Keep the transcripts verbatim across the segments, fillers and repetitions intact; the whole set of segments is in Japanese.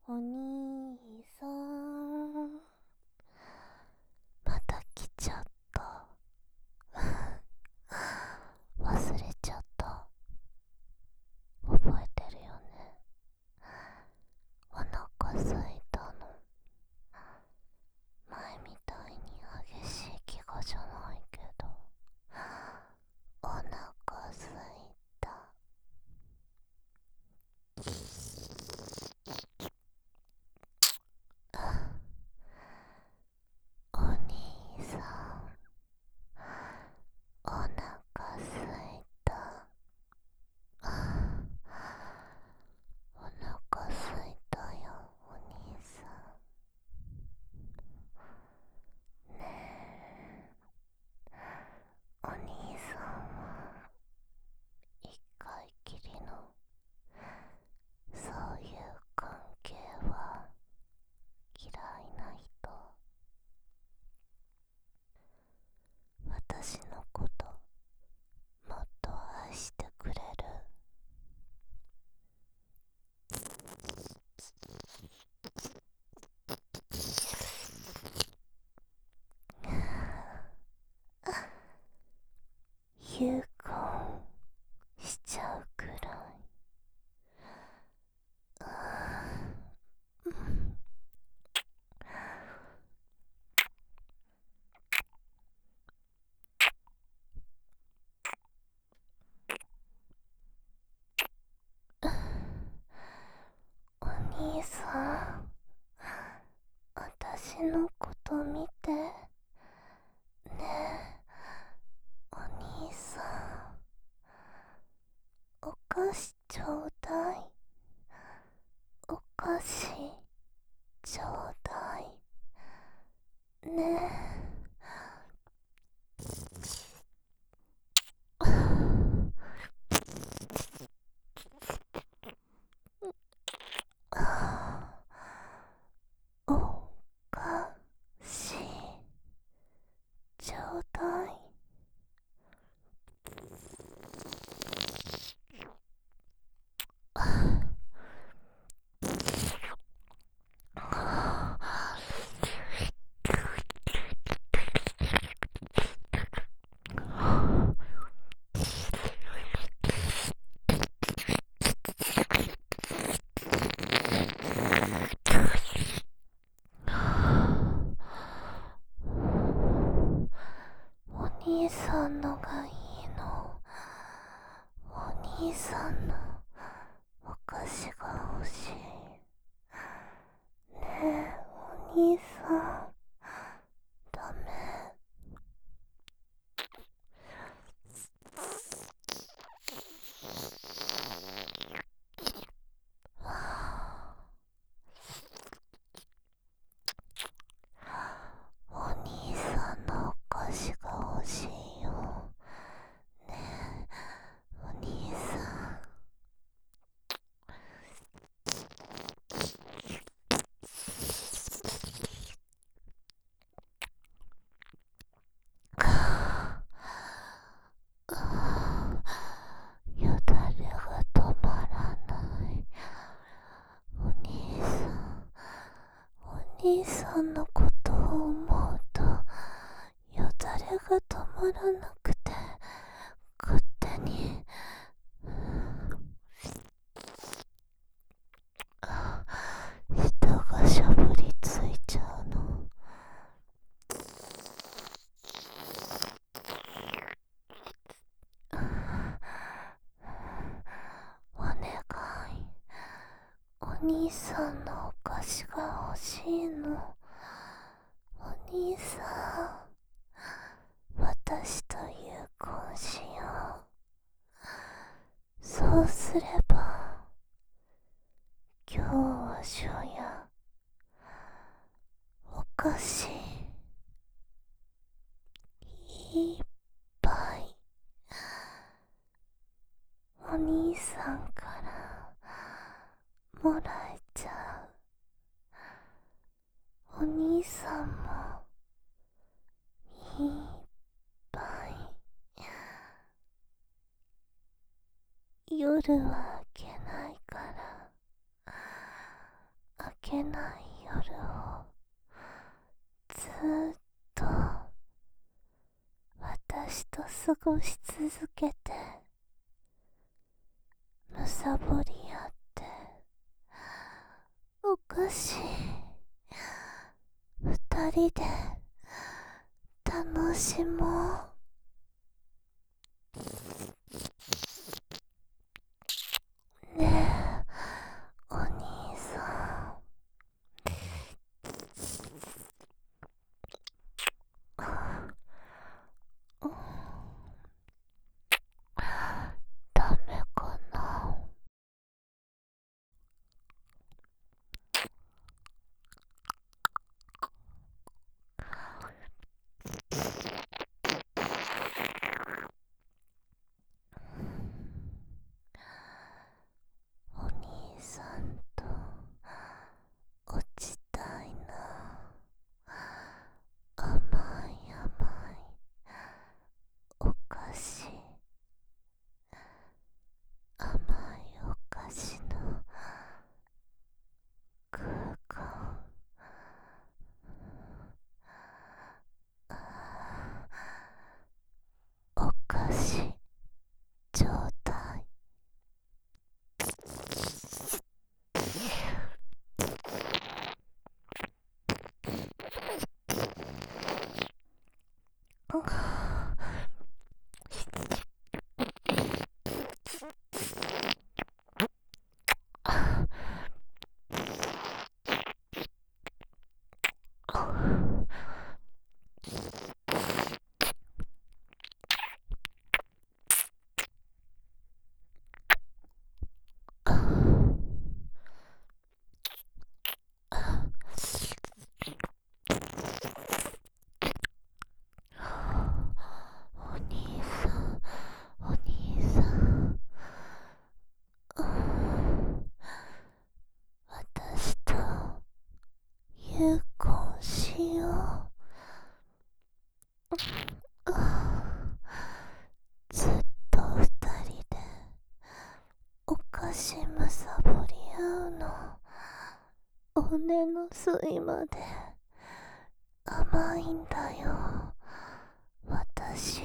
お兄さん、また来ちゃった。忘れちゃった。覚えてるよね。お腹空いたの。前みたいに激しい気がじゃないけど、お腹空いた。お兄さん、お腹すいた。お腹すいたよ、お兄さん。ねえ、お兄さんは一回きりのそういう関係は嫌いな人？私のこともっと愛してくれる？結婚しちゃうくらい。うん、お兄さん、私のこと見て。ねえ、お兄さん、お菓子ちょうだい。お菓子ちょうだい。ねえ。お菓子ちょうだい。お兄さんのがいいの。お兄さんのお菓子が欲しい。ねえ、お兄さん、ダメ？お兄さんのお菓子が欲しいよ。ねえ、お兄さん。よだれが止まらない。お兄さん、お兄さんのことを思うとよだれが止まらなくて、勝手に舌がしゃぶりついちゃうの。お願い、お兄さんのお菓子が欲しいの。お兄さん、私と結婚しよう。そうすれば今日は初夜、お菓子いっぱいお兄さんからもらえちゃう。お兄さんもいっぱい。夜は明けないから、明けない夜をずーっと私と過ごし続けて、むさぼり合ってお菓子二人で楽しもう。ねえお兄さん、うん、ダメかな。お兄さんと落ちたいな。甘い甘いお菓子、甘いお菓子の空間。お菓子ちょうだい。お兄さん、お兄さん、うん、私と結婚しよう。ずっと二人でお菓子むさぼり合うの、骨の髄まで甘いんだよ私。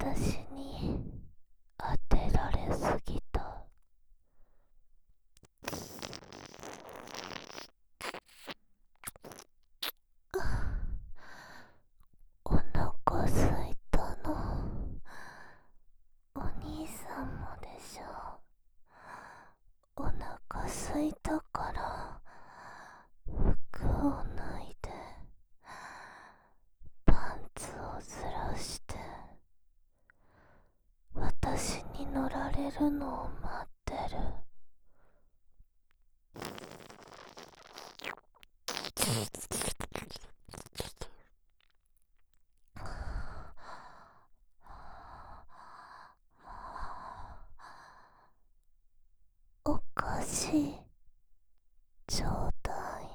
私に当てられすぎた。お腹すいたの。お兄さんもでしょ。お腹すいたから服を脱いでパンツをずらして私に乗られるのを待ってる。お菓子ちょうだい。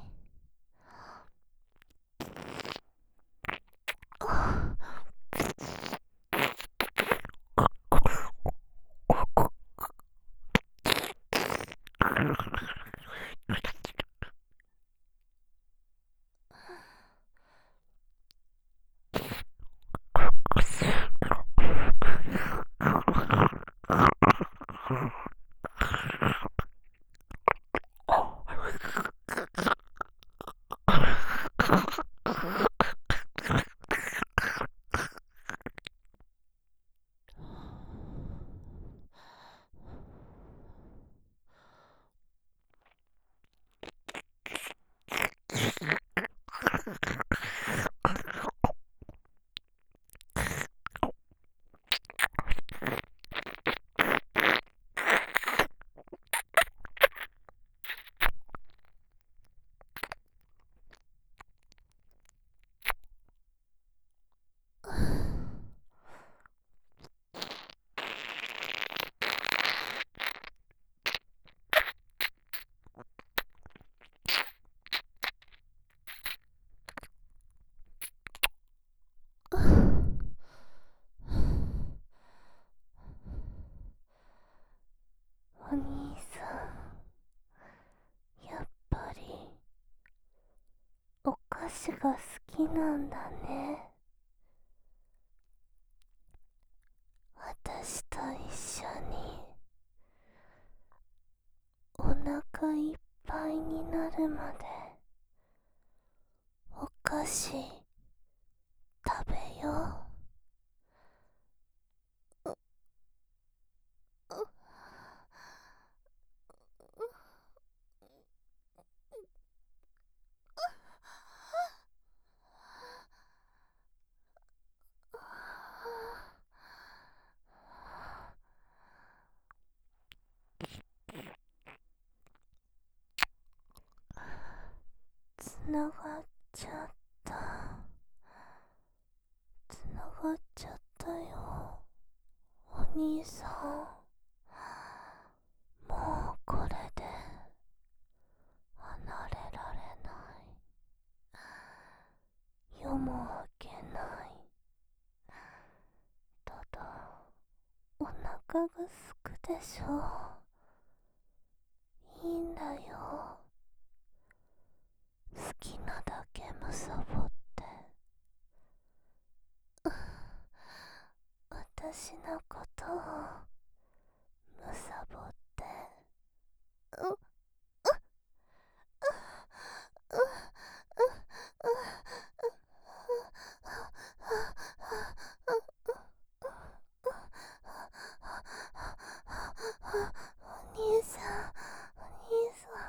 お兄さん、やっぱりお菓子が好きなんだね。私と一緒にお腹いっぱいになるまでお菓子食べよう。つながっちゃった。つながっちゃったよ。お兄さん、もうこれで離れられない。夜も明けない。ただお腹がすくでしょ。いいんだよ。好きなだけむさぼって。私のことをむさぼって。うっうっうっお兄さん、お兄さん。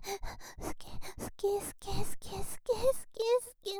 好き好き好き好き好き好き好き。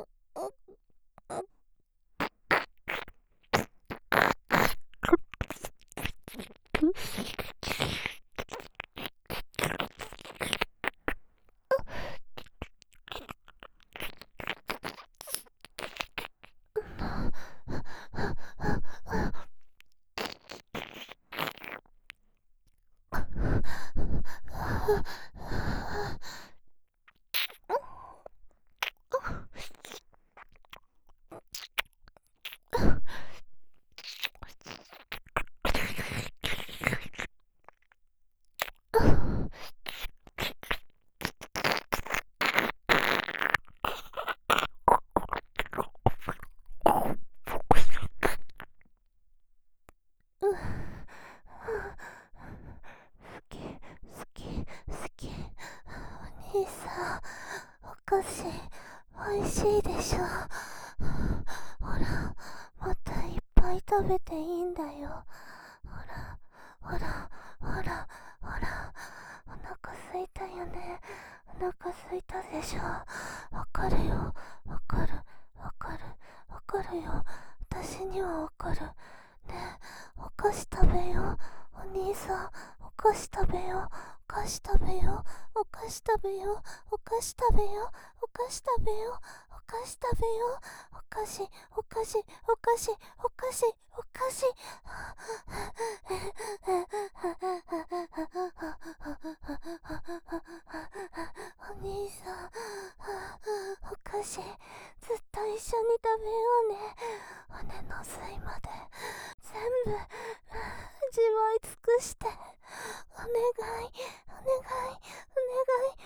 好き好き好き。お兄さん、お菓子おいしいでしょ。ほら、もっといっぱい食べていいんだよ。ほらほらほらほら、お腹すいたよね。お腹すいたでしょ。わかるよ、わかるわかるわかるよ。私にはわかる。ねえ、お菓子食べよう。お兄さん、お菓子食べよう。お菓子食べよう。お菓子食べよう。お菓子食べよう。お菓子食べよう。お菓子食べよう。お菓子、お菓子、お菓子、お菓子、お菓子。お兄さん、お菓子ずっと一緒に食べようね。骨の髄まで全部味わい尽くして。お願いお願いお願い。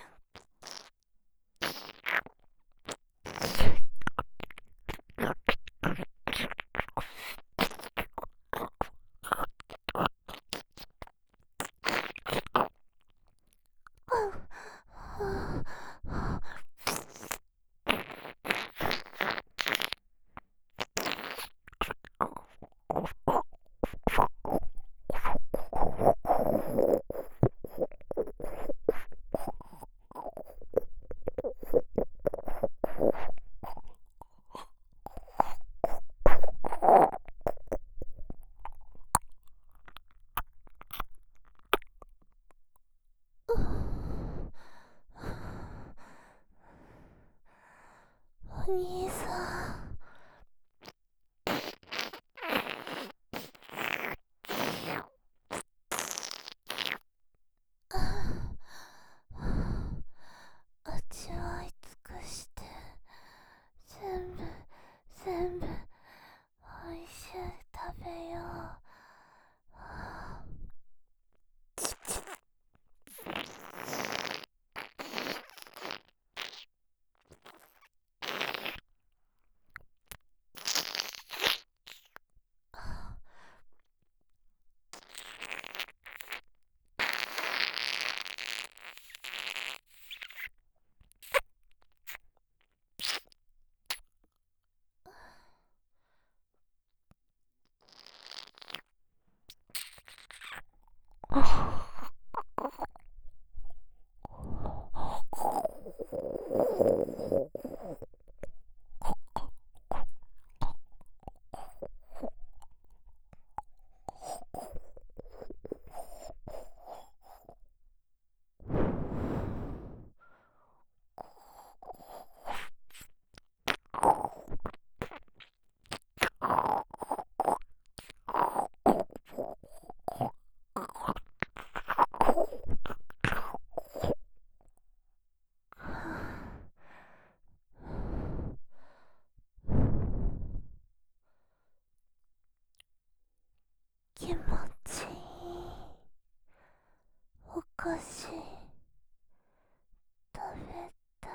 お兄さん、味わい尽くして全部全部おいしく食べよう。気持ちいい。お菓子食べたい。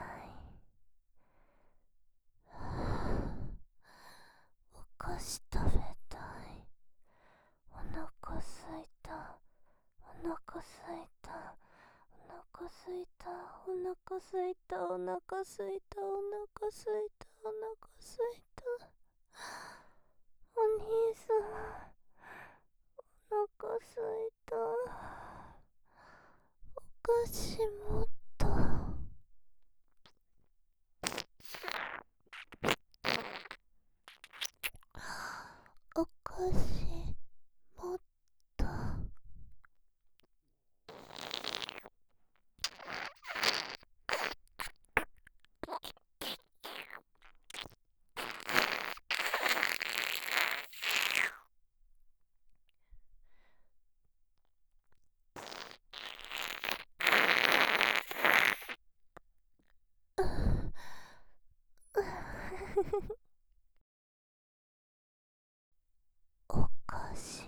お菓子食べたい。お腹すいた。お腹すいた。お腹すいた。お腹すいた。お腹すいた。お腹すいた。お腹すいた。お兄さん、お腹すいた。お菓子もっと。お菓子もっと。お菓子。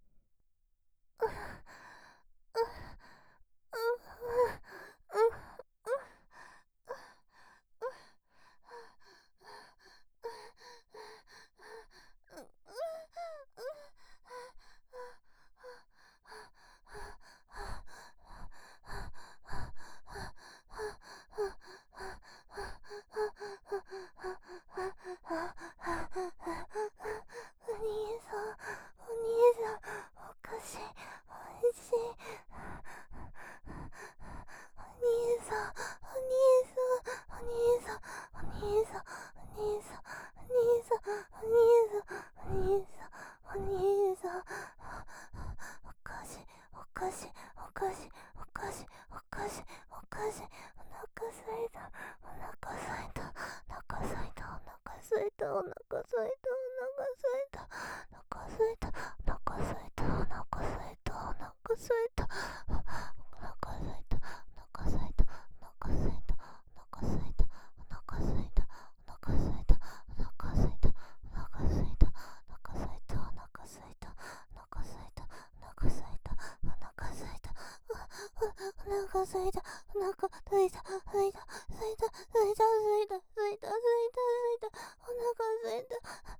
お兄さん、お兄さん、お菓子おいしい。お兄さん、お兄さん、お兄さん、お兄さん、お兄さん、お兄さん、お兄さん、お兄さん、お兄さん。お菓子、お菓子、お菓子、お菓子、お菓子、お菓子。お腹すいた、お腹すいた、お腹すいた、お腹すいた、お腹すいた、お腹すいた、お腹すいた、お腹すいた、お腹すいた、お腹すいた、お腹すいた、お腹すいた、お腹すいた、お腹すいた、お腹すいた、お腹すいた、 すいた、お腹すいた、すいた、すいた、すいた、すいた、すいた、すいた、すいた、お腹すいた。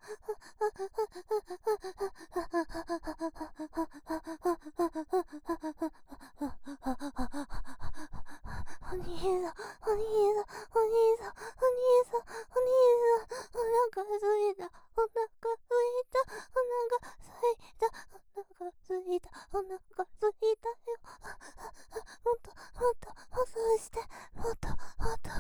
お兄さん、お兄さん、お兄さん、お兄さん、お兄さん、お腹すいた、お腹すいた、お腹すいた、お腹すいた、お腹すいたよ。もっと、もっと、もっとして、もっと、もっと。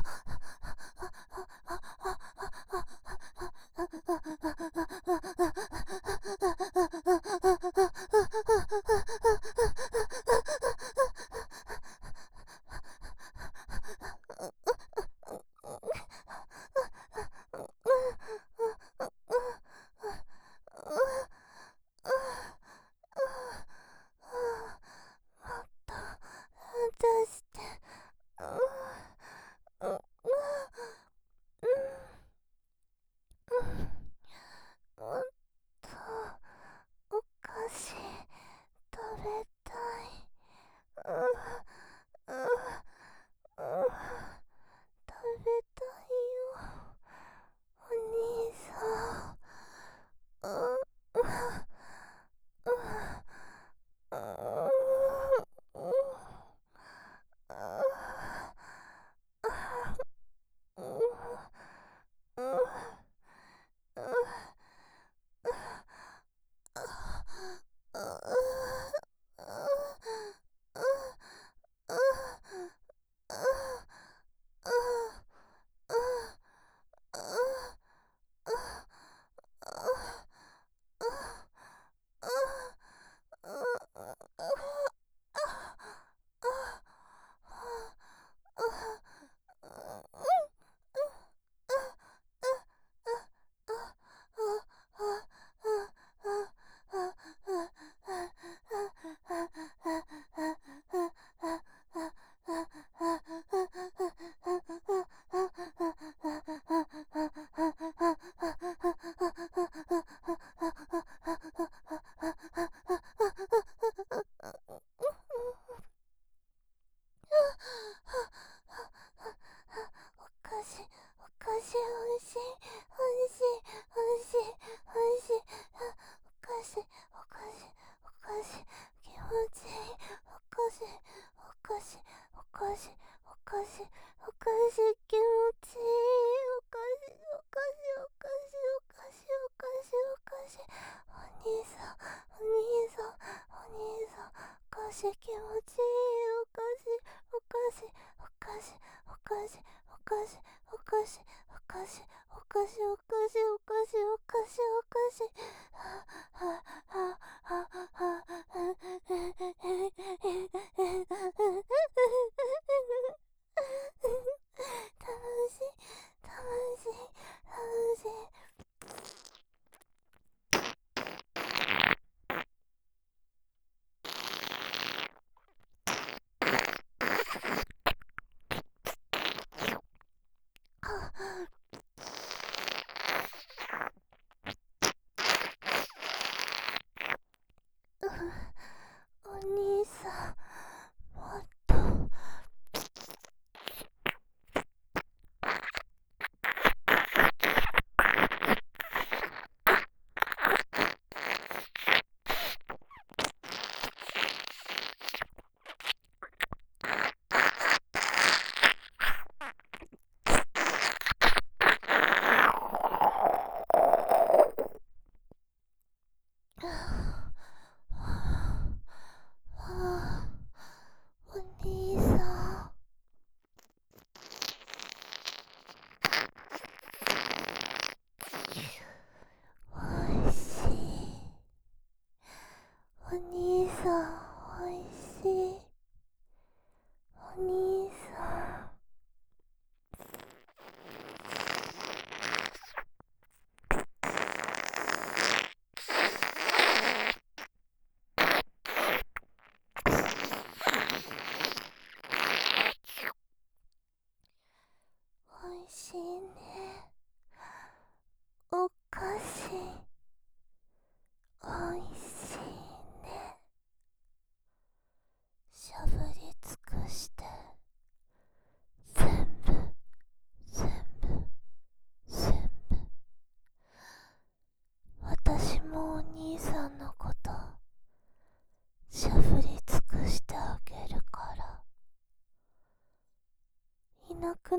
出して、うん、うん、うん、もっとお菓子食べたい。うん、うん、うん、食べたいよ、お兄さん。うん、うん、うん、うん、お菓子、お菓子おいしい、おいしい、おいしい、おいしい。お菓子、お菓子、お菓子、気持ちいい。お菓子、お菓子、お菓子、お菓子、お菓子、気持ちいい。お菓子、お菓子、お菓子、お菓子、お菓子、お菓子。お兄さん、お兄さん、お兄さん、お菓子、気持ちいい。お菓子、お菓子、お菓子、お菓子、お菓子、お菓子、お菓子、お菓子、お菓子、お菓子、お菓子、お菓子。はあ、はあ、はあ、はあ、は楽しい、楽しい、楽しい。お兄さん、もっと。お兄さん、おいしい。お兄さん、おいしい。お兄さん。おいしいね。お菓子、おいしいね。しゃぶり尽くして